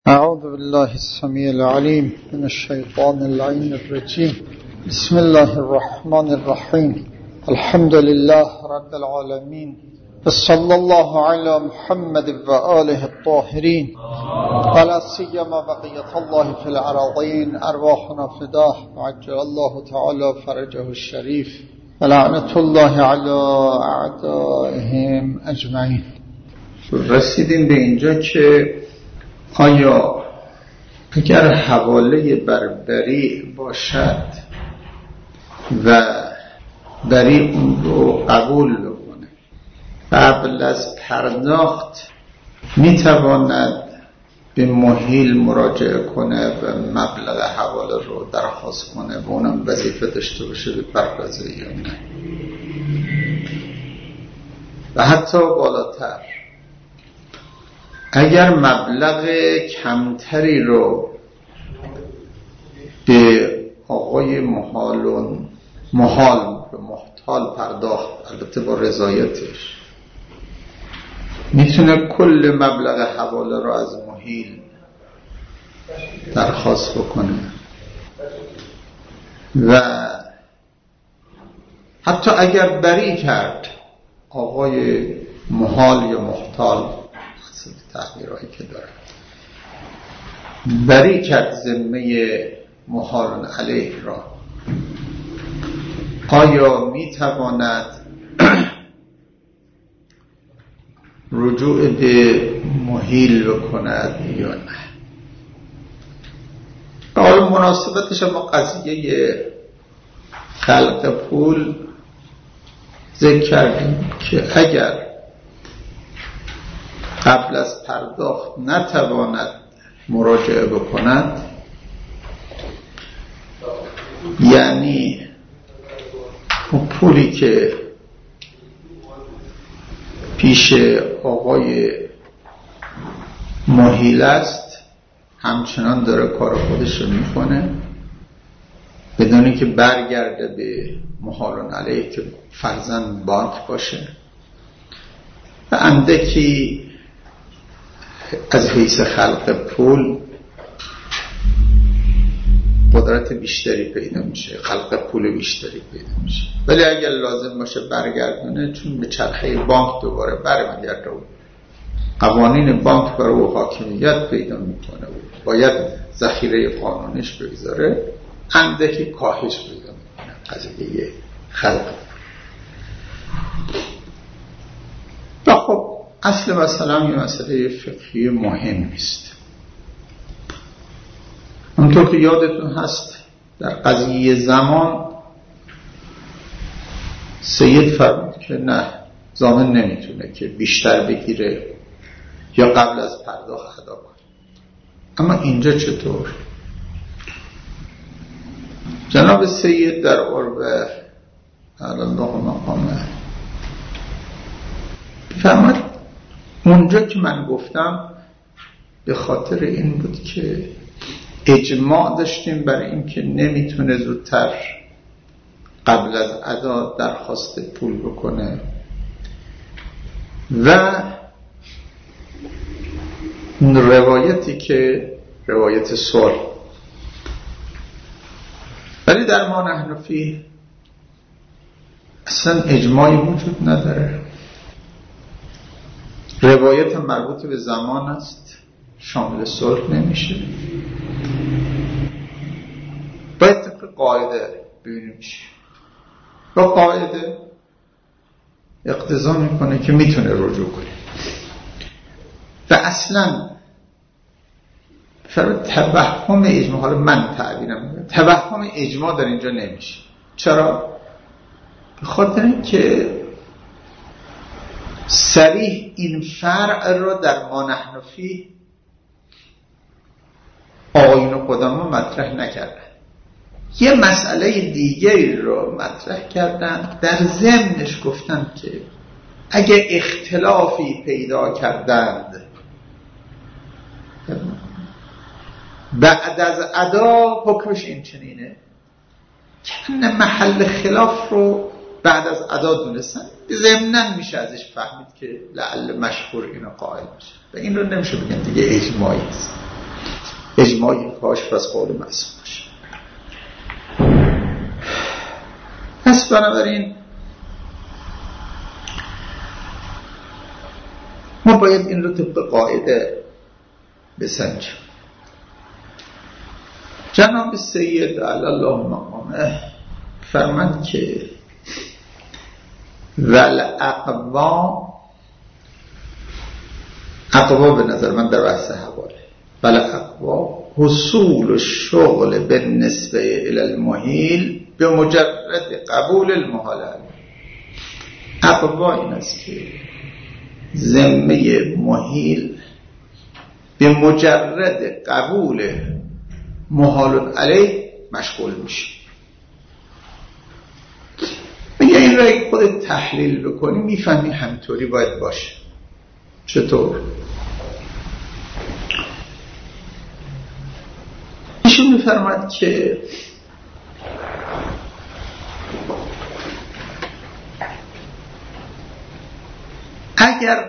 أعوذ بالله السميع العليم من الشيطان اللعين الرجيم. بسم الله الرحمن الرحيم. الحمد لله رب العالمين، وصلى الله على محمد وآله الطاهرين، ولا سيما بقية الله في الأرضين. أرواحنا فداه وعجل الله تعالى فرجه الشريف، ولعنة الله على أعدائهم أجمعين. رسیدیم به اینجا که آیا اگر حواله بری باشد و بری اون رو قبول بکنه قبل از پرداخت میتواند به محیل مراجعه کنه و مبلغ حواله رو درخواست کنه و اونم وظیفه داشته باشه به پردازه یا نه، و حتی بالاتر اگر مبلغ کمتری رو به آقای محتال پرداخت، البته با رضایتش، میتونه کل مبلغ حواله رو از محیل درخواست بکنه و حتی اگر بری کرد آقای محال یا محتال، تغییرهایی که داره، بری کرد ذمه محال علیه را، آیا میتواند رجوع به محیل بکند یا نه؟ حالا مناسبتش ما قضیه خلق پول ذکر کردیم که اگر قبل از پرداخت نتواند مراجعه بکند، یعنی اون پولی که پیش آقای محیل است همچنان داره کار خودش رو میکنه بدون که برگرده به محال علیه که فرضاً بانک باشه، و اندکی از حیث خلق پول قدرت بیشتری پیدا میشه، خلق پول بیشتری پیدا میشه. ولی اگر لازم باشه برگردونه، چون به چرخه بانک دوباره برمیگرده و قوانین بانک برای او حاکمیت پیدا میکنه و باید ذخیره قانونیش بگذاره، اندکی کاهش پیدا میکنه قضیه خلق. و خب اصل مثلا یه مسئله فقهی مهم است. اونطور که یادتون هست در قضیه زمان سید فرمود که نه، ضامن نمیتونه که بیشتر بگیره یا قبل از پرداخت ادا کنه. اما اینجا چطور؟ جناب سید در عربه الله مقامه فرمود اونجا که من گفتم به خاطر این بود که اجماع داشتیم برای این که نمیتونه زودتر قبل از ادا درخواست پول بکنه و روایتی که روایت صلح، ولی در ما نحن فیه اصلا اجماعی وجود نداره. روایت مربوط به زمان است، شامل صلح نمیشه. باید طبق قاعده ببینیم چی. با قاعده اقتضا میکنه که میتونه رجوع کنه و اصلا توهم اجماع، حالا من تعبیرم میکنم، توهم اجماع در اینجا نمیشه. چرا؟ به خاطر اینکه صریح این فرع رو در ما نحن فیه آیین و قدما مطرح نکردن، یه مسئله دیگری رو مطرح کردن، در ضمنش گفتن که اگه اختلافی پیدا کردند بعد از ادا حکمش این چنینه، که محل خلاف رو بعد از ادا دونستن، ضمناً میشه ازش فهمید که لعل مشهور اینو قائل میشه و این رو نمیشه بگن دیگه اجماعی است. اجماعی کاش از قول معصوم باشه. پس بنابراین ما باید این رو طبق قاعده بسنجیم. جناب سید علی الله مقامه فرمند که اقوا به نظر من در بحث حواله اقوا حصول الشغل بالنسبه الى المحیل به مجرد قبول المحال. اقوا این است که ذمه محیل به مجرد قبول محال علیه مشغول میشه. میگه این را اگه خودت تحلیل بکنی میفهمی همطوری باید باشه. چطور؟ ایشون میفرماد که اگر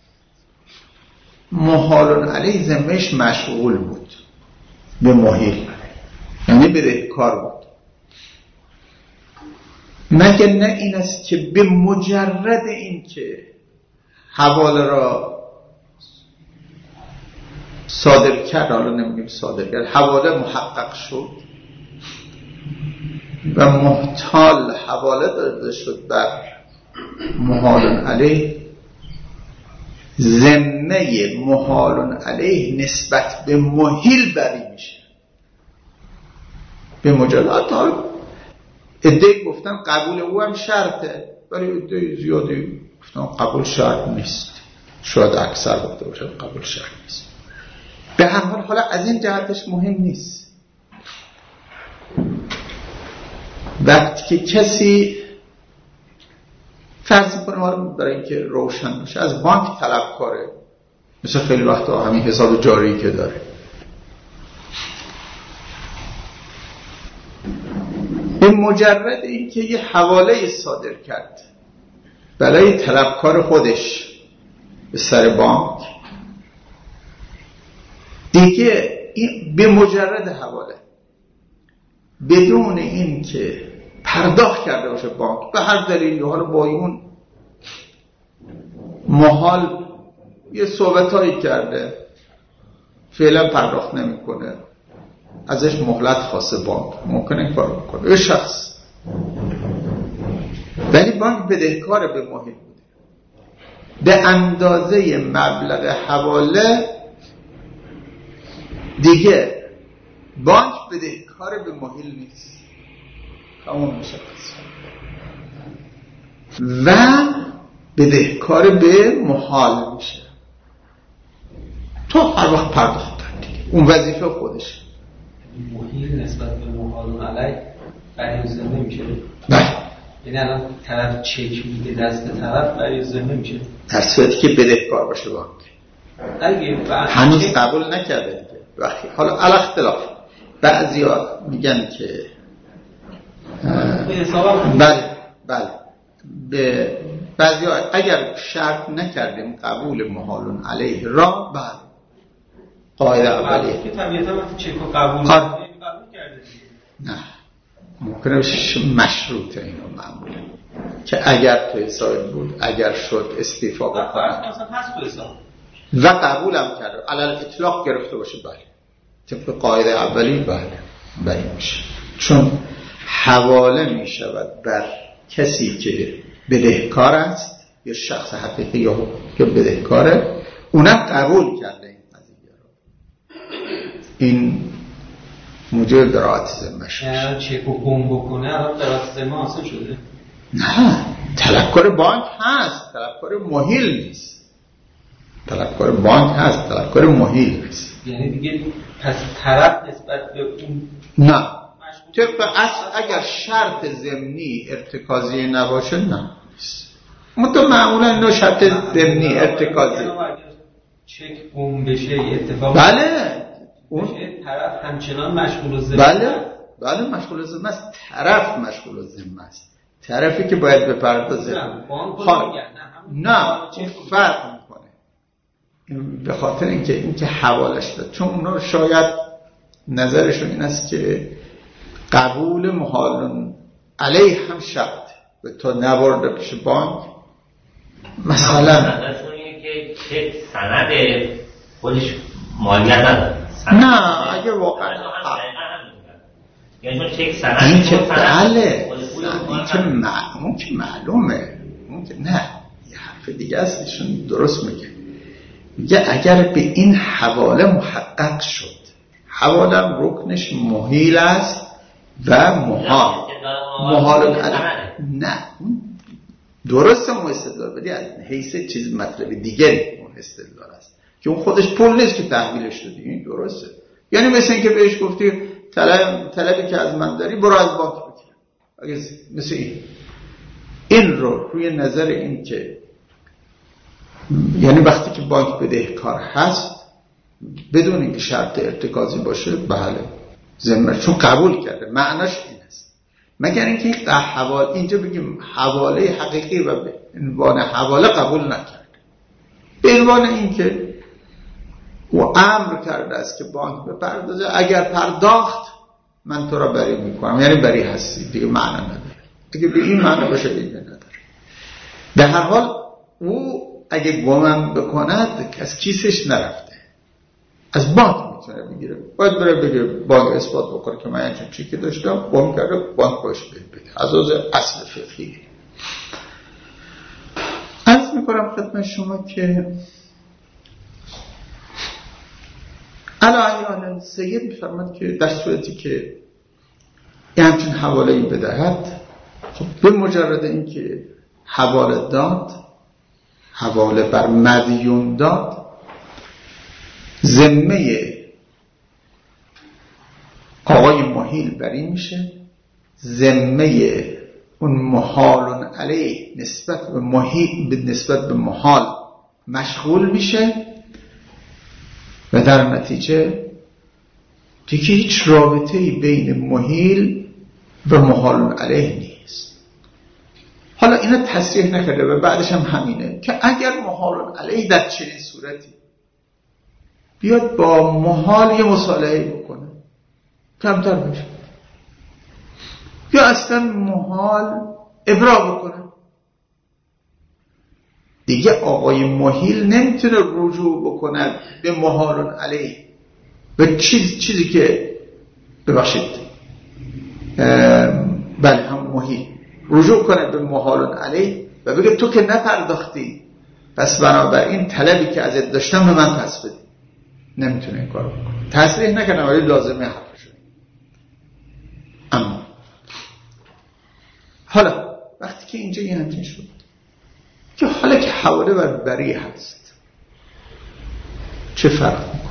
محال علیه ذمهش مشغول بود به محیل، یعنی بدهکار بود، مگر نه این است که به مجرد این که حواله را صادر کرد، حالا نمیگیم صادر کرد، حواله محقق شد و محتال حواله داده شد بر محال علیه، ذمه محال علیه نسبت به محیل بری میشه. به مجرد ادعی گفتن قبول او هم شرطه، ولی ادعی زیادی گفتن قبول شرط نیست. شاید اکثر گفته باشه قبول شرط نیست. به هر حال حالا از این جهتش مهم نیست. وقتی که کسی فرض میکنه ما رو برای اینکه روشن باشه از بانک طلبکاره، مثل خیلی وقتا همین حساب جاری که داره، به مجرد اینکه یه حواله صادر کرد برای طلبکار خودش به سر بانک، دیگه این به مجرد حواله بدون این که پرداخت کرده باشه بانک به هر دلیلی، حالا با اون محال یه صحبتایی کرده فعلا پرداخت نمیکنه، ازش مهلت خواسته بانک، ممکنه این کارو بکنه یه شخص، ولی بانک بدهکار به محیل بوده به اندازه مبلغ حواله، دیگه بانک بدهکار به محیل نیست، تمام میشه و بدهکار به محال میشه. تو هر وقت پرداخت کردی، اون وظیفه خودشه. محیل نسبت به محال علیه بریوزه نمیشه؟ نه، یعنی الان طرف چک میده دست طرف بریوزه نمیشه در صورتی که بدهکار باشه بانک. هنوز قبول نکرده دیگه. وقتی حالا علی اختلاف بعضیا میگن که بله به بعضیا اگر شرط نکردیم قبول محال علیه را، بله قاعده اولیه که طبیعتا وقتی چک رو قبول کرده نه، ممکنه مشروطه اینو معموله که اگر تو حساب بود، اگر شد استیفا بکنه و قبولم کرده علل اطلاق گرفته باشه، بله طبق قاعده اولی بله میشه، چون حواله میشود بر کسی که بدهکار است یا شخص حقیقی یا که بدهکاره، اونم قبول کرده این قضیه رو، این موجب براءت ذمه‌اش میشه. چک و گم بکنه الان براءت ذمه حاصل شده؟ نه، طلبکار بانک هست، طلبکار محیل نیست. طلبکار بانک هست، طلبکار محیل نیست. یعنی دیگه پس طرف نسبت به اون نه، طبق اصل اگر شرط ضمنی ارتکازی نباشه نه مطمئن معمولا اینو شرط ضمنی ارتکازی چک گم بشه اتفاق، بله اون طرف همچنان مشغول ذمه، بله مشغول ذمه است، طرف مشغول ذمه است، طرفی که باید بپردازه. نه فرق میکنه به خاطر اینکه حوالش داد، چون اونا شاید نظرشون این است که قبول محال علیه هم شرط به تا نبرده پیش بانک. مثلا نظرشون اینه که چه سند خودش مالیت نداره. نه اگه واقعا یعنی چک سند این که بله اون که معلومه، اون که نه یه حرف دیگه است ایشون درست میگه اگر به این حواله محقق شد، حواله رکنش محیل است و محال نه درسته اون استدلال بدی از حیث چیز مطلب دیگری اون استدلال است که اون خودش پول نیست که تحویلش دادی، این درسته. یعنی مثل این که بهش گفتی طلبی که از من داری برو از بانک بگیر، مثل این رو روی نظر این که یعنی وقتی که بانک بدهکار هست بدون اینکه شرط ارتکازی باشه بله ذمه، چون قبول کرده، معناش این است. مگر اینکه حواله اینجا بگیم حواله حقیقی و به عنوان حواله قبول نکرده، به عنوان اینکه او امر کرده است که بانک بپردازه، اگر پرداخت من تو را بری میکنم، یعنی بری هستی دیگه، معنا نداره. اگه به این معنا باشه دیگه نداره. به هر حال او اگه گمان بکند که از کیسش نرفته، از بانک میتونه بگیره، باید بره بگه بانک اثبات بکنه که من اینجا چیکی داشتم، گم کرده، بانک باش بده. از اصل فقهی عرض میکنم خدمت شما که علی سید میفرماد که در صورتی که یه همچین حواله‌ای بدهد، خب به مجرد اینکه حواله داد، حواله بر مدیون داد، ذمه آقای محیل بری میشه، ذمه اون محال علیه نسبت به محیل نسبت به محال مشغول میشه و در نتیجه دیگه هیچ رابطه‌ای بین محیل و محال علیه نیست. حالا اینا تصریح نکرده و بعدش هم همینه که اگر محال علیه در چنین صورتی بیاد با محال یه مصالحه بکنه کمتر بشه، یا اصلا محال ابراء بکنه، دیگه آقای محیل نمیتونه رجوع بکنه به محال علیه، به چیزی که ببخشید بله هم محیل رجوع کنه به محال علیه و بگه تو که نپرداختی پس بنابراین طلبی که ازت داشتم به من پس بدی. نمیتونه این کارو بکنه، تصریح نکنه ولی لازمه حرفشون. اما حالا وقتی که اینجا یه همچین شد که حالا که حواله بر بری هست چه فرق میکنه؟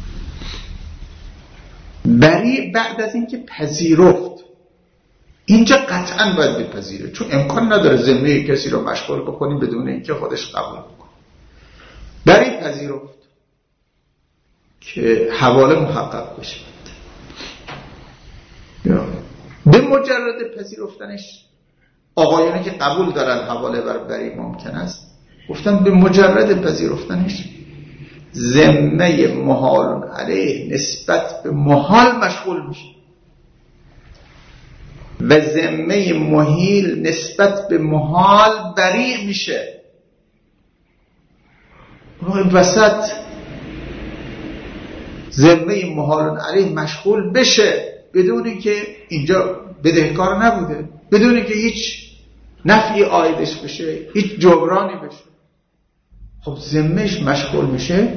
بری بعد از اینکه پذیرفت، اینجا قطعا باید بپذیره، چون امکان نداره ذمه کسی رو مشغول بکنی بدون اینکه خودش قبول بکنه. بری پذیرفت که حواله محقق بشه، به مجرد پذیرفتنش آقایانی که قبول دارن حواله بر بری ممکن است، گفتن به مجرد پذیرفتنش ذمه محال علیه نسبت به محال مشغول میشه و ذمه محیل نسبت به محال بری میشه. این وسط ذمه محال علیه مشغول بشه بدون اینکه اینجا بدهکار نبوده، بدون اینکه هیچ نفعی عایدش بشه، هیچ جبرانی بشه. خب ذمهش مشغول میشه،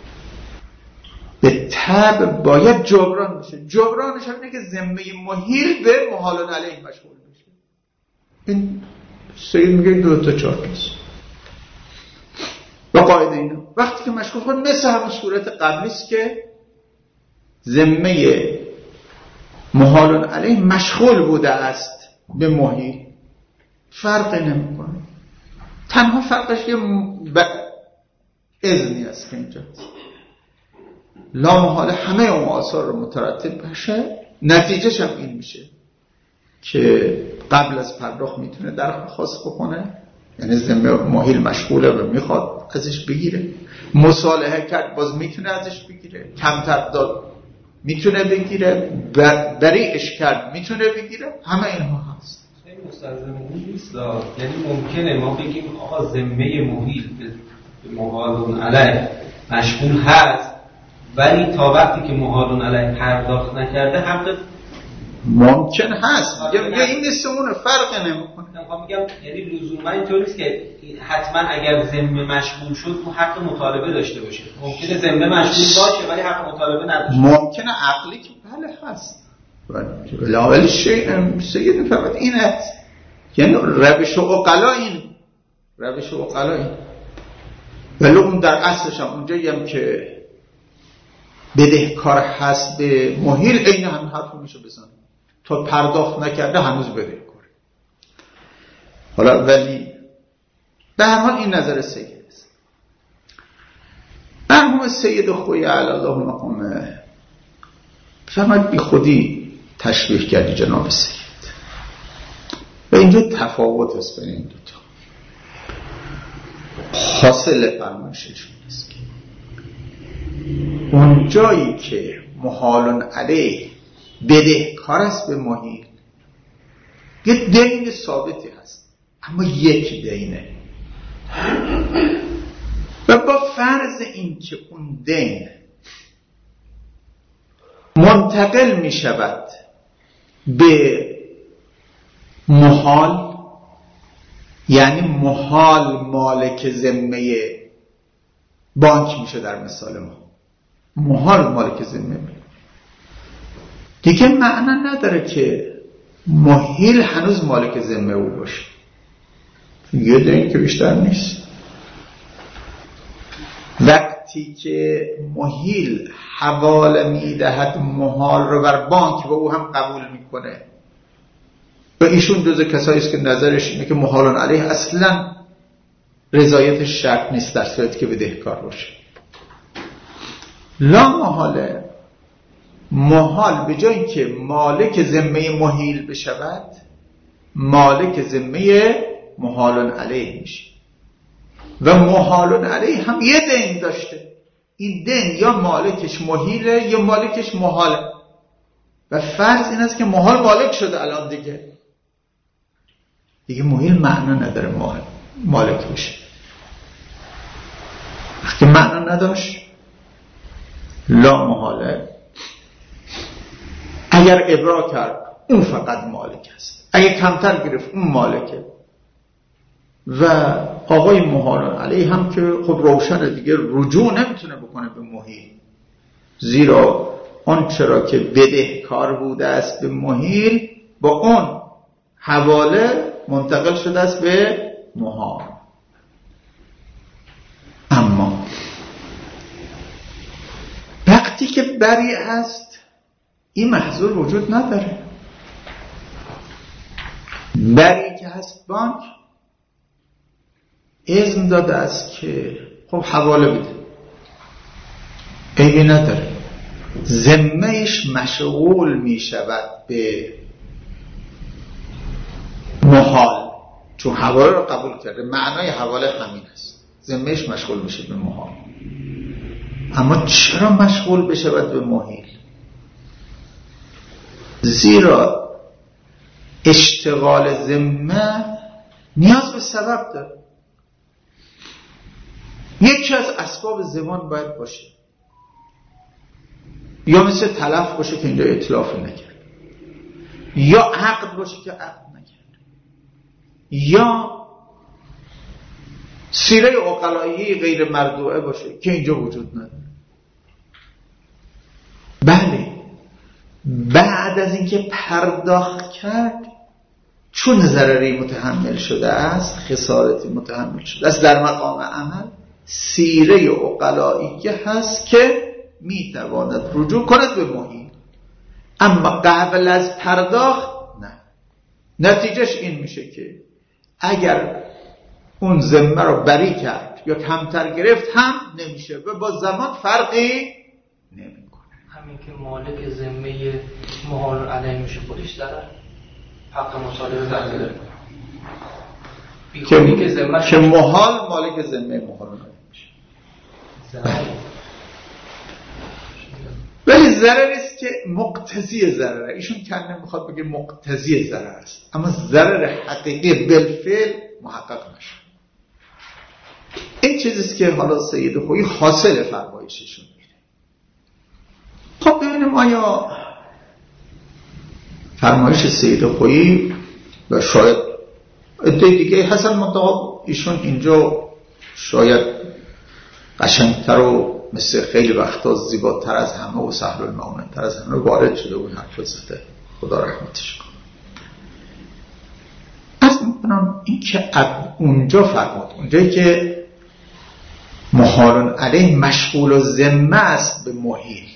به طبع باید جبران بشه. جبرانش هم اینه که ذمه محیل به محال علیه مشغول بشه. این سید میگه 2 تا 4 است. با قاعده اینا وقتی که مشغول کنه مثل همون صورت قبلی است که ذمه محال علیه مشغول بوده است به محیل، فرقی نمیکنه. تنها فرقش یه اذنی است که اینجا لا محال همه اون آثار رو مترتب بشه. نتیجهش هم این میشه که قبل از پرداخت میتونه درخواست بکنه، یعنی ذمه محیل مشغوله و میخواد ازش بگیره، مصالحه کرد باز میتونه ازش بگیره، کمتر داد میتونه بگیره، بریش کرد میتونه بگیره، همه اینها هست. این مستلزم نیست، یعنی ممکنه ما بگیم آقا ذمه محیل به محال علیه مشغول هست، ولی تا وقتی که محال علیه پرداخت نکرده حق ممکن هست. یا این نسمونه فرق نمیکنه. میگم یعنی لزوما اینطور نیست که حتما اگر ذمه مشغول شد اون حق مطالبه داشته باشه. ممکنه ذمه مشغول باشه ولی حق مطالبه نداشته. ممکنه عقلی که بله هست. ولی سید فقط این است. یعنی روش عقلا این ولی اون در اصلش هم اونجایی هم که بدهکار هست به محیل، این هم حرف میشه بزنه تا پرداخت نکرده هنوز بدهکاره. حالا ولی به هر حال این نظر سید است. مرحوم سید خویی علی الله مقامه فرمود بی خودی تشبیه کردی جناب سید و اینجا تفاوت است بین این دوتا. حاصل فرمایششون است که اون جایی که محال علیه بدهکار است به محیل، یه دین ثابتی هست اما یک دینه و با فرض این که اون دین منتقل می شود به محال، یعنی محال مالک ذمه بانک میشه در مثال ما، محال مالک ذمه دیگه معنا نداره که محیل هنوز مالک ذمه او باشه، یه دین که بیشتر نیست. وقتی که محیل حواله میدهد محال رو بر بانک و او هم قبول میکنه و ایشون جز کسایی است که نظرش اینه که محال علیه اصلا رضایتش شرط نیست در صورتی که بدهکار باشه. لا محاله، محال به جای اینکه مالک ذمه محیل بشود مالک ذمه محال علیه میشه و محال علیه هم یه دین داشته، این دین یا مالکش محیله یا مالکش محاله و فرض این است که محال مالک شده الان دیگه محیل معنا نداره مالک بشه. وقتی معنا نداشت لا محاله، اگر ابرا کرد اون فقط مالک است، اگر کمتر گرفت اون مالکه و آقای محال علیه هم که خب روشنه دیگه رجوع نمیتونه بکنه به محیل، زیرا آن چرا که بدهکار بوده است به محیل با اون حواله منتقل شده است به محال. اما وقتی که بری هست این محظور وجود نداره. بری که هست بانک اذن داده است که خب حواله بده، عیبی نداره، ذمه‌اش مشغول می شود به محال چون حواله رو قبول کرده. معنای حواله همین است، ذمه‌اش مشغول میشه به محال. اما چرا مشغول بشه به محیل؟ زیرا اشتغال ذمه نیاز به سبب داره. یکی از اسباب زمان باید باشه، یا مثل تلف باشه که اینجا اتلافی نکرد، یا عقد باشه که عقد نکرد، یا سیره عقلایی غیر مردوعه باشه که اینجا وجود نداره. بله بعد از اینکه پرداخت کرد چون ضرری متحمل شده است، خسارتی متحمل شده است، در مقام عمل سیره عقلایی هست که میتواند رجوع کند به محیل. اما قبل از پرداخت نه. نتیجهش این میشه که اگر اون ذمه رو بری کرد یا کمتر گرفت هم نمیشه و با زمان فرقی نمیکنه. همین که مالک ذمه محال علیه میشه خودش داره حق مطالبه داره که محال مالک ذمه محال میشه. ولی ضرر است که مقتضی ضرره. ایشون کنه میخواد بگه مقتضی ضرر است، اما ضرر حقیقی بالفعل محقق نشه. این چیزیست که حالا سید خویی حاصل فرمایششون میره. خب ببینیم آیا فرمایش سید خویی و شاید عده دیگه حسن منطقه ایشون اینجا شاید قشنگتر و مثل خیلی وقتا زیباتر از همه و سهل المؤمن‌تر از همه وارد شده و حرف زده، خدا رحمتش کنه. از میکنم این که اونجا فرمود، اونجایی که محال علیه مشغول و ذمه است به محیل،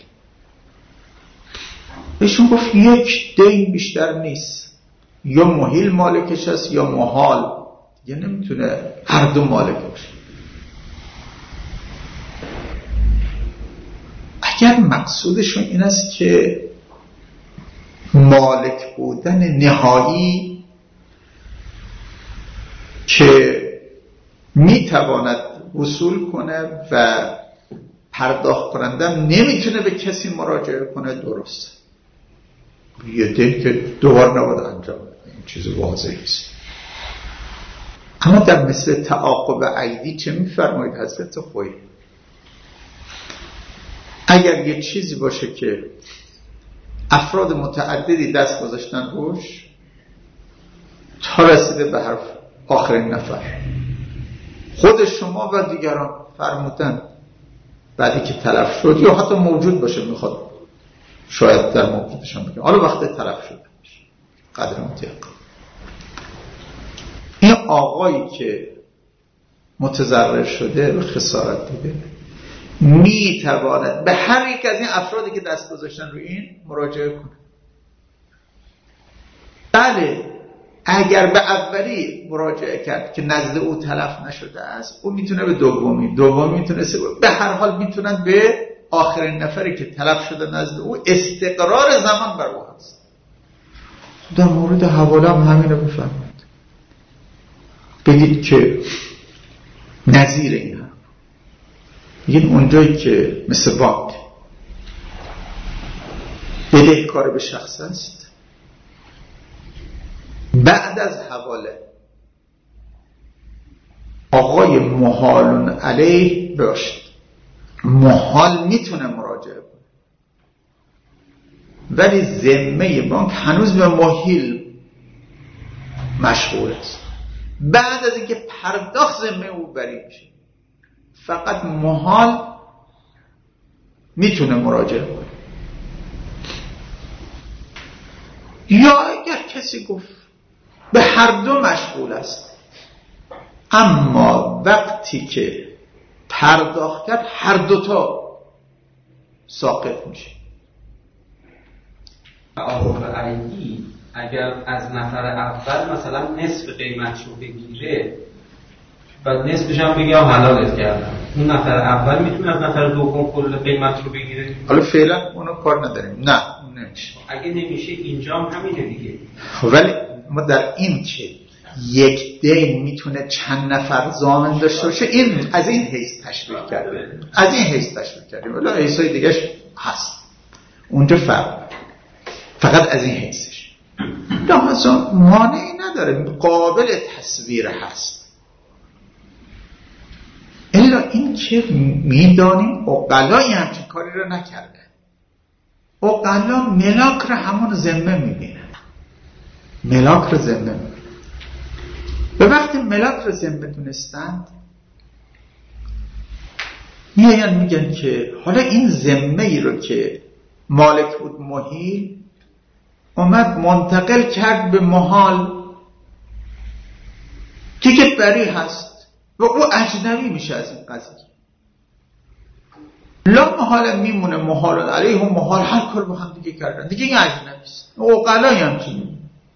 بهشون گفت یک دین بیشتر نیست، یا محیل مالکش است یا محال، یا نمیتونه هر دو مالک باشه. اگر مقصودشون این است که مالک بودن نهایی که میتواند وصول کنه و پرداخت کننده نمیتونه به کسی مراجعه کنه، درست یه دین که دوبار نباید انجام بده، این چیز واضحی است. اما در مثل تعاقب عیدی چه میفرمایید حضرت خویی؟ اگر یه چیزی باشه که افراد متعددی دست گذاشتن روش تا رسیده به حرف آخرین نفر، خود شما و دیگران فرمودن بعدی که تلف شد یا حتی موجود باشه، میخواد شاید در موقعشان بگم حالا وقت تلف شده باشه قدر متیقن، این آقایی که متضرر شده و خسارت دیده میتواند به هر یک از این افرادی که دست گذاشتن روی این مراجعه کنه. بله اگر به اولی مراجعه کرد که نزد او تلف نشده است، او میتونه به دومی میتونه سومی، به هر حال میتونن به آخرین نفری که تلف شده نزد او استقرار زمان بر او هست. در مورد حواله هم همین رو بفرمایید، بگید که نظیر این هم بگید اونجایی که مثل بانک بدهکار به شخص است، بعد از حواله آقای محال علیه باشد، محال میتونه مراجعه کنه ولی ذمه بانک هنوز به محیل مشغول است. بعد از اینکه پرداخت ذمه او بری میشه، فقط محال میتونه مراجعه کنه. یا اگر کسی گفت به هر دو مشغول است، اما وقتی که پرداخت کرد هر دوتا ساقط میشه. تعاقب عیدی اگر از نفر اول مثلا نصف قیمتش رو بگیره و نصفش هم بگم حلالت کردم، اون نفر اول میتونه از نفر دوم کل قیمت رو بگیره؟ حالا فعلا اونو کار نداریم، نه اون نمیشه. اگه نمیشه اینجا هم همینه دیگه. ولی ما در این که یک دین میتونه چند نفر ضامن داشته باشه، این از این حیث تشریح کردیم، از این حیث تشریح کردیم، ولی حیثای دیگهش هست اونجا فقط از این حیثش لحظا مانعی نداره، قابل تصویر هست. الا این که میدانیم عقلای همچین کاری رو نکرده. عقلا ملاک رو همون ذمه میبینن، ملاک رو ذمه میبینن. به وقتی ملاک رو ذمه دونستند میگن که حالا این ذمه ای رو که مالک بود محیل اومد منتقل کرد به محال که بری هست و او اجنبی میشه از این قضیه. لا محال میمونه محال علیه و محال هر کار با هم دیگه کردن دیگه، این اجنبی است. عقلای همچنین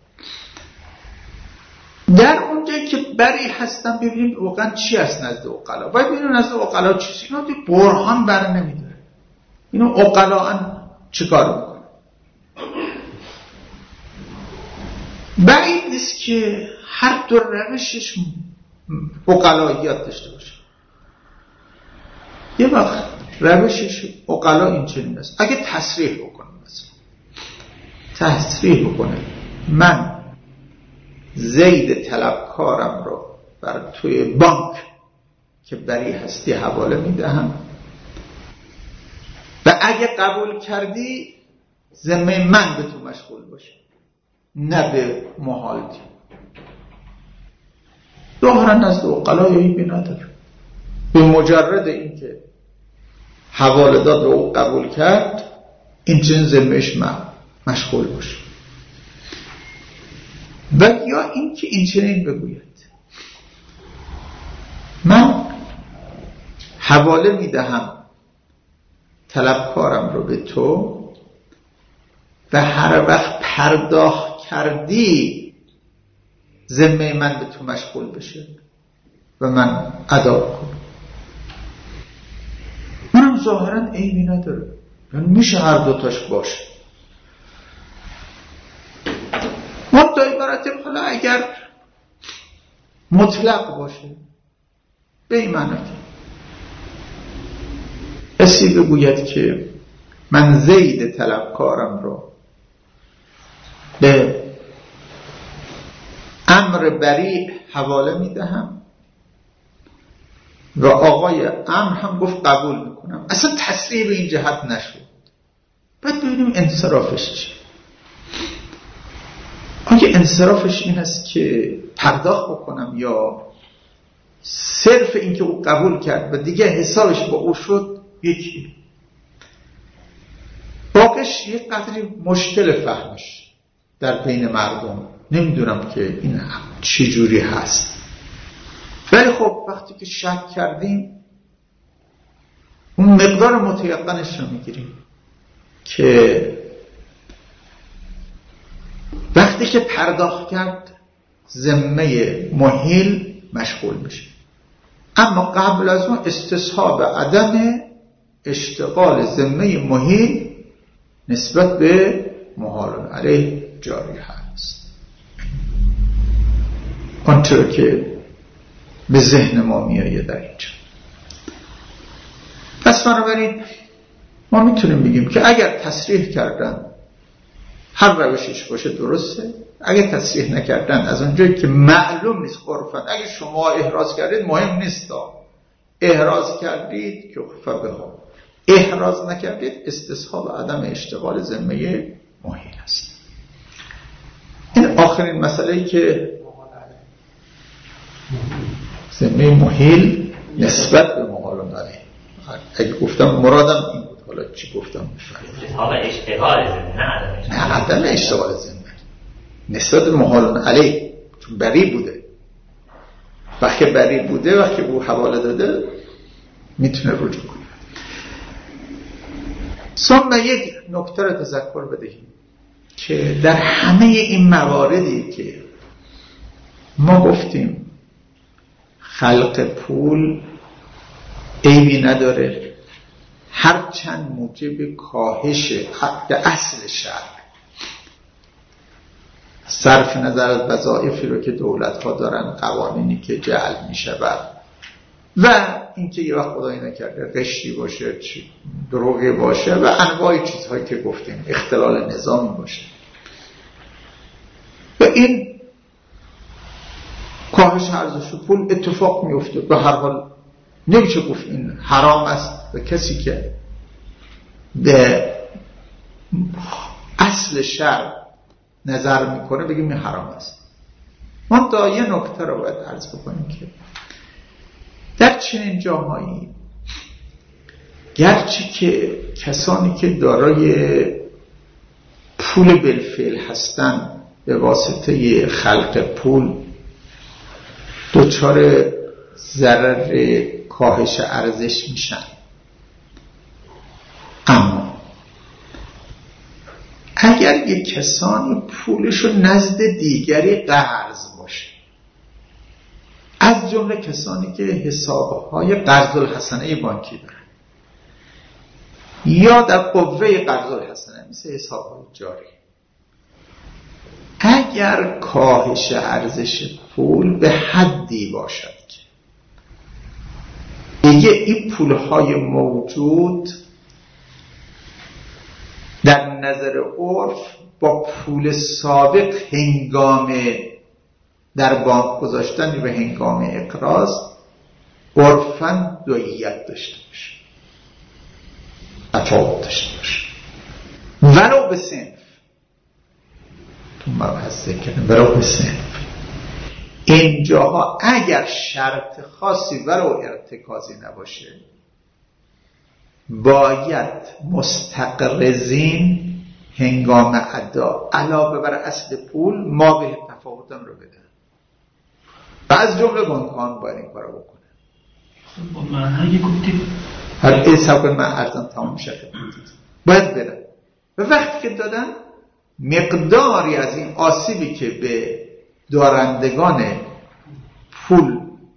در اونجایی که بری هستن ببینیم واقعا چی هست نزد عقلا، باید ببینیم نزد عقلا چیزی، اینا دی برهان بر نمیداره، اینو عقلا چی کار میکنه. بعید نیست که هر دو روشش عقلاییات داشته باشه. یه وقت روشش عقلا این چنین است. اگه تصریح بکنه، مثلا تصریح بکنه من زید طلبکارم رو بر توی بانک که بری هستی حواله میدهم و اگه قبول کردی ذمه من به تو مشغول باشه، نه به محالتی. ظاهرا نزد عقلا عیبی نداره. به مجرد اینکه حواله داد و او قبول کرد، این چنین ذمهش مشغول باشه. و یا اینکه این چنین بگوید من حواله میدهم طلبکارم رو به تو و هر وقت پرداخت کردی ذمه من به تو مشغول بشه و من ادا کنم. منم ظاهرا عیبی نداره، یعنی میشه هر دوتاش باشه. مدعی براتب حالا اگر مطلق باشه به این معنی که کسی بگوید که من زید طلبکارم رو به امر بری حواله میدهم و آقای امر هم گفت قبول میکنم، اصلا تصریح به این جهت نشد. باید ببینیم انصرافش چیه. آیا انصرافش این است که پرداخت بکنم یا صرف این که او قبول کرد و دیگه حسابش با او شد یکی. باقیش یک قدری مشکل فهمش در بین مردم، نمیدونم که این چی جوری هست. ولی خب وقتی که شک کردیم اون مقدار متیقنش رو میگیریم که وقتی که پرداخت کرد ذمه محیل مشغول میشه، اما قبل از اون استصحاب عدم اشتغال ذمه محیل نسبت به محال علیه جاری هست. آنچه که به ذهن ما میآید در اینجا. پس بنابراین ما میتونیم بگیم که اگر تصریح کردن هر روشش باشه درسته، اگر تصریح نکردن از اونجایی که معلوم نیست عرفاً، اگر شما احراز کردید مهم نیست، احراز کردید که خفه ها، احراز نکردید استصحاب عدم اشتغال ذمه محیل است. این آخرین مسئله‌ای که ذمه محیل نسبت به محال علیه. اگه گفتم مرادم این بود، حالا چی گفتم استصحاب اشتغال ذمه، نه عدم اشتغال ذمه نسبت به محال علیه، چون بری بوده. وقتی بری بوده، وقتی او حواله داده میتونه رجوع کنه. ثم یک نکته رو تذکر بدهیم که در همه این مواردی که ما گفتیم خلق پول عیبی نداره، هرچند موجب کاهش حد اصل شرع، صرف نظر از وظایفی رو که دولت ها دارن، قوانینی که جعل می شود و اینکه یه وقت خدایی نکرده قشتی باشه، دروغی باشه و انواع چیزهایی که گفتیم، اختلال نظامی باشه، و این کاهش ارزش پول اتفاق میفته. به هر حال نمیشه گفت این حرام است و کسی که به اصل شرع نظر میکنه بگیم این حرام است. ما تا یه نکته رو باید عرض بکنیم که در چنین جاهایی گرچه که کسانی که دارای پول بالفعل هستن به واسطه خلق پول دچار ضرر کاهش ارزش میشن، اما اگر یک کسانی پولشو نزد دیگری قرض باشه، از جمله کسانی که حسابهای قرض الحسنه بانکی دارن یا در قوه قرض الحسنه مثل حسابهای جاری، اگر کاهش ارزش پول به حدی باشد که دیگه این پولهای موجود در نظر عرف با پول سابق هنگام در بانک گذاشتن و هنگام اقراض عرفاً دوییت داشته باشه، تفاوت داشته باشه، ولو به صنف. تو مبحث ذکرم ولو به صنف. اینجاها اگر شرط خاصی ولو ارتکازی نباشه باید مستقرضین هنگام ادا علاوه بر اصل پول ما به تفاوتم رو بدن و از جمله بانکان باید این کارو بکنه. با معنی گفتید هر حساب من ارزان تمام شده باید بدن و وقتی که دادن مقداری از این آسیبی که به دارندگان پول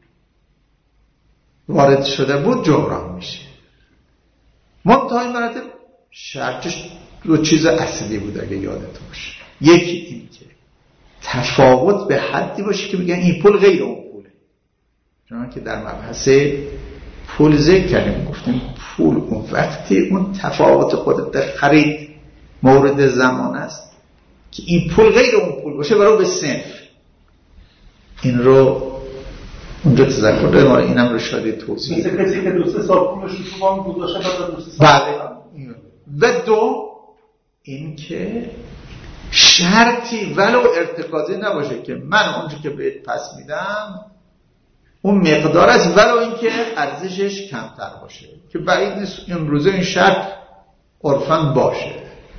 وارد شده بود جبران میشه. منتهای مراتب شرطش دو چیز اصلی بود اگه یادت باشه. یکی این که تفاوت به حدی باشه که بگن این پول غیر اون پوله. چون که در مبحث پول ذکر کردیم گفتیم پول اون وقتی اون تفاوت قدرت خرید مورد زمان است که این پول غیر اون پول باشه برای به صنف. این رو اونجا تذکر داریم. اینم رو شاید توضیح مثل کسی که 2-3 سال پولش رو تو بانک گذاشته بعد 2-3 سال بله. و دو این که شرطی ولو ارتکازی نباشه که من اونجا که بهت پس میدم اون مقدار است ولو این که ارزشش کمتر باشه که بعید نیست امروزه این شرط عرفاً باشه.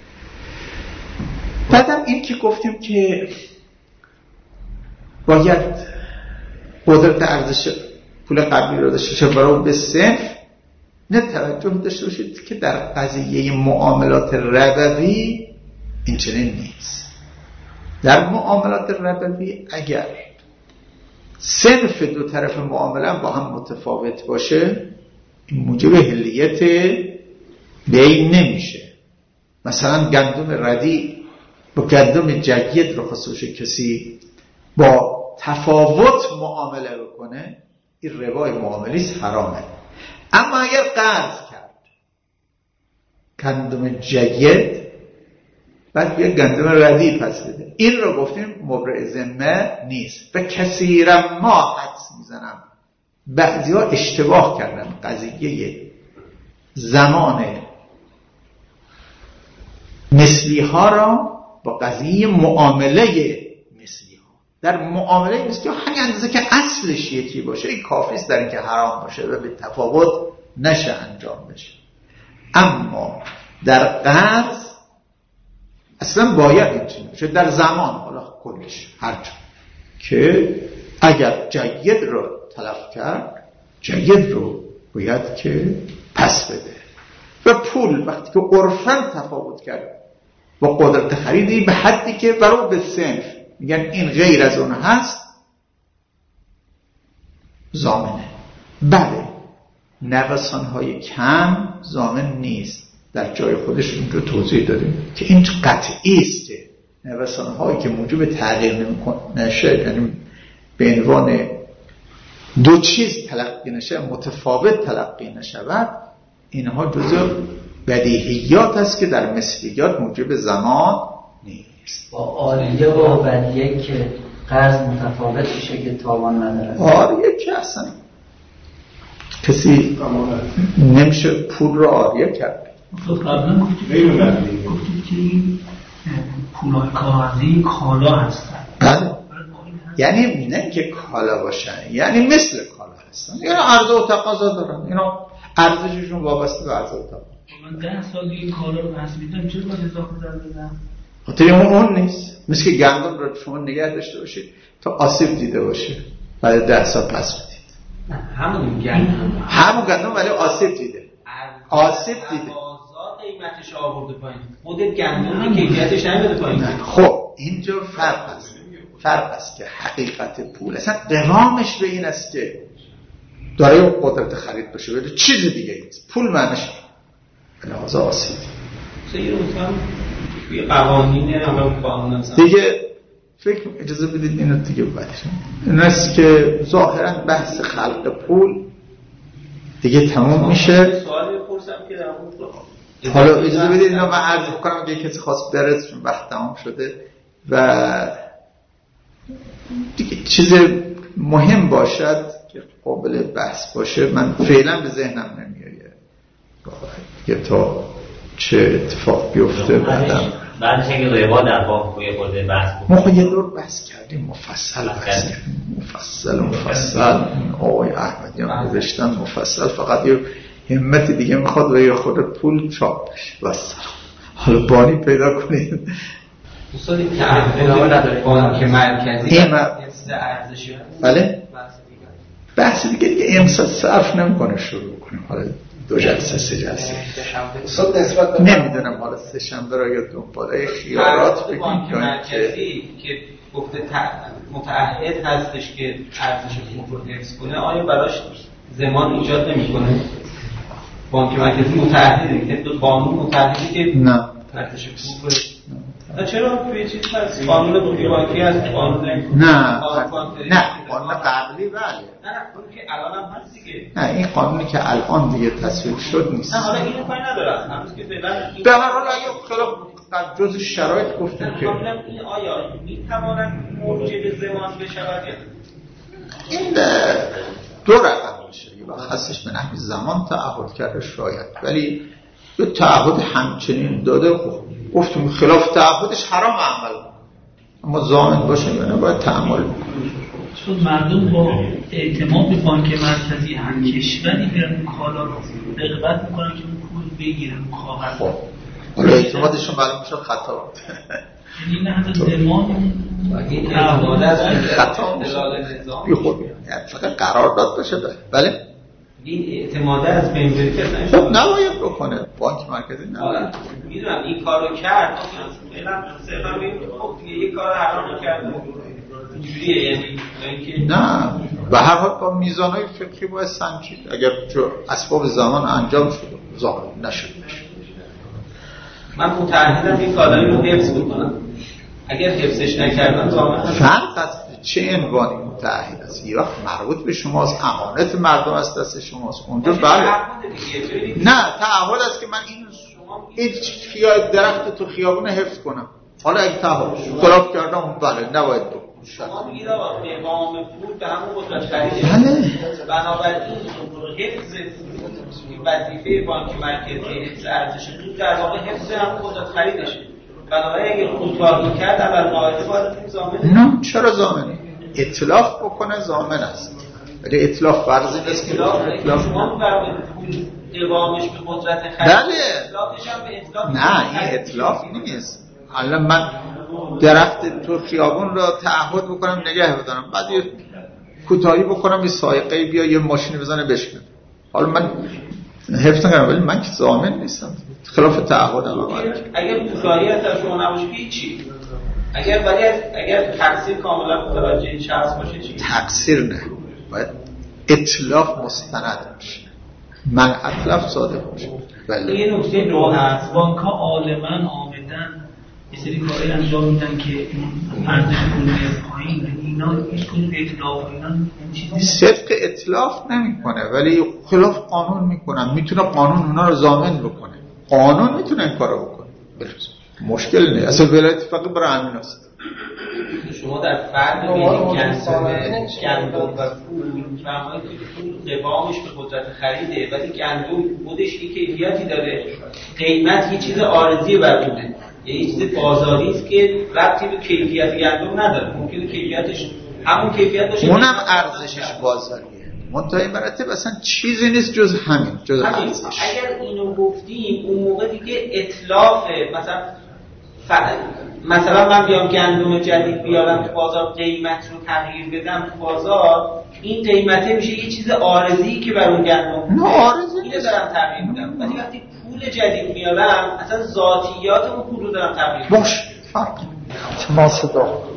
بعدم این که گفتیم که باید قدرت ارزش پول قبلی رو داشته باشه برای به صنف. نه توجه داشته باشید که در قضیه معاملات ربوی این چنین نیست. در معاملات ربوی اگر صنف دو طرف معامله با هم متفاوت باشه این موجب حلیت بین نمیشه. مثلا گندم ردی با گندم جید رو خصوص کسی با تفاوت معامله بکنه این ربای معاملیست حرامه. اما اگر قرض کرد گندم جید بعد بیا گندم ردی پس بده این رو گفتیم مبرئ ذمه نیست. و کثیرا ما حدس میزنم بعضی ها اشتباه کردن قضیه زمان مثلی ها را با قضیه معامله مثلی ها. در معامله مثلی ها همین اندازه که اصلش یکی باشه این کافی است در اینکه حرام باشه و به تفاوت نشه انجام بشه. اما در قرض اصلا باید این چنین باشه در زمان حالا کلش هرچه که اگر جید رو تلف کرد جید رو باید که پس بده. و پول وقتی که عرفاً تفاوت کرد با قدرت خریدی به حدی که برای به صنف میگن این غیر از اون هست ضامنه. بله نوسان‌های کم ضامن نیست. در جای خودش اونجا توضیح دادیم که این قطعی است. نوسان‌هایی که موجب تغییر نشه یعنی به عنوان دو چیز تلقی نشه متفاوت تلقی نشود اینها جزء بدیهیات است که در مثلیات موجب زمان نیست. با عالیه و بدیه که قرض متفاوت میشه که تاوان نداره. عالیه که اصلا کسی نمیشه پول رو عالیه کرد. قبلا گفتید که این پولای کاغذی کالا هستن. بله. یعنی نه که کالا باشن یعنی مثل کالا هستن. یعنی عرضه و تقاضا دارن. اینا ارزششون وابسته به عرضه و تقاضا. من 10 سال این کالا رو پس میدم چرا باید اضافه بدم؟ خاطر اون نیست. مثل که گندم رو شما نگه داشته باشید تا آسیب دیده باشه بعد 10 سال پس بدید. همون گندم ولی آسیب دیده. آسیب دیده. بازار قیمتش آورده پایین. خود گندم کیفیتش نمیده پایین. خب اینجا فرق است که حقیقت پول اصلا قوامش به این است که دارای قدرت خرید باشه ولی چیز دیگه نیست. پول معنیش لحاظه آسیب توی قوانین قانون دیگه فکر اجازه بدید اینو دیگه بعدش این است که ظاهرا بحث خلق پول دیگه تموم میشه. سوالی بپرسم که در مورد حالا اجازه بدید اینا من عرض بکنم اگه کسی خواست برد چون وقت تمام شده و دیگه چیز مهم باشد که قابل بحث باشه من فعلا به ذهنم نمیاد یه تا چه اتفاق بیفته بعدش اگه رویبا در باب یه خورده بحث ما خود یه دور بحث کردیم مفصل آقای احمدیان گذاشتن مفصل، فقط یه همت دیگه میخواد و یه خود پول چاپ بشه بس. حالا بانی پیدا کنید دوستان این تعهد بانک مرکزی ارزشی بله بحث دیگه امسال صرف نمیکنه شروع کنیم. حالا 2 جلسه 3 جلسه نمیدونم حالا 3 شنبه را یا دنباله خیارات بگیم بانک مرکزی که گفته متعهد هستش که ارزش پول رو حفظ کنه، آیا براش زمان ایجاد نمیکنه؟ بانک مرکزی متعهده که تو قانون متعهدی که نه ارزش پول رو چرا توی چیز هست قانون پولی بانکی هست قانون نه قانون قبلی بله نه قانونی که الان هم هست دیگه نه این قانونی که الان دیگه تصویب شد نیست. نه حالا اینو کاری ندارم هنوز که فعلا به هر حال اگه خلاف جز شرایط گفتیم که این آیا میتواند موجب زمان بشود یا این 2 رقم میشه و خاصش به نحو زمان تعهد کرده شاید، ولی یه تعهد همچنین داده گفتیم خلاف تعهدش حرام عمل اما ضامن باشه یا نه باید تعامل بکنه. چون مردم با اعتماد به بانک مرکزی هم کشوری بیان کالا رو رقابت میکنن که اون پول بگیرن کاغذ. خب حالا اعتمادشون معلوم میشه خطا بود. یعنی نه حتی زمان این اعتماد از خطا بی خود فقط قرارداد باشه. بله این اعتماده از بین بره خب نباید بکنه بانک مرکزی نباید. میدونم این کارو کرد فعلا صرفا بگیم خب دیگه یه کار حرام کرده اینجوریه یعنی نه به هر حال با میزانهای فقهی باید سنجید. اگر چون اسباب زمان انجام شده ظاهر نشد من متعهدم این کارایی رو حفظ بکنم، اگر حفظش نکردم ضامن فرق از چه عنوانی متعهد است. یه وقت مربوط به شماست، امانت مردم است دست شماست اونجا بله نه تعهد است که من این درخت تو خیابون حفظ کنم. حالا اگه تعهد خلاف کردم بله نباید بکنم. شما میگید آقا اقام پول به همون قدرت خریده بله بنابراین حفظ وظیفه بانک مرکزی حفظ ارزش پول در واقع حفظ همون قدرت خریدشه. بنابراین اگه کوتاه می‌کرد اول قاعده باید ضامن نه چرا ضامنه؟ اتلاف بکنه ضامن است ولی اتلاف فرضی نیست که اتلاف شما برای پول اقامش به قدرت خرید بله اطلاقش هم به اطلاق نه این اتلاف نیست. الان من درخت تو خیابون را تعهد بکنم نگه بدارم بعد یه کوتاهی بکنم یه سایقه بیا یه ماشین بزنه بشکنه. حالا من حفظ نکنم ولی من که ضامن نیستم خلاف تعهدم. اگر کوتاهی از شما نباشه هیچی. اگر تقصیر کاملا متوجه این شخص باشه چی؟ تقصیر نه باید اتلاف مستند باشه من اتلاف صادق باشه. بله این نکته دو هست بانک‌ها عالماً آمدن یه سری کاری انجام میدن که ارزش پول پایین اینا هیچ کدوم اتلاف اینا چیزی صدق اتلاف نمیکنه ولی خلاف قانون میکنن. میتونه قانون اونا رو ضامن بکنه. قانون میتونه این کارو بکنه. مشکل نیست اصلا ولایت فقط برای همین است. شما در فرق بین گندم و پول فهمید که پول قوامش به قدرت خریده ولی گندم خودش یک کیفیتی داره. قیمت یه چیز عارضی بر پوله، یه چیز بازاری است که ربطی به کیفیت گندم نداره. ممکنه کیفیتش همون کیفیت باشه اونم ارزشش بازاریه منتهی مراتب اصلا چیزی نیست جز همین جز ارزش. اگر اینو گفتیم اون موقع دیگه اتلافه. مثلا من بیام گندم جدید بیارم تو بازار قیمت رو تغییر بدم تو بازار این قیمته میشه یه چیز عارضی که بر اون گندم نه عارضی اینو دارم تغییر میدم. ولی وقتی پول جدید میارم اصلا ذاتیات اون پول رو دارم تغییر میدم. باش فرق تماس دار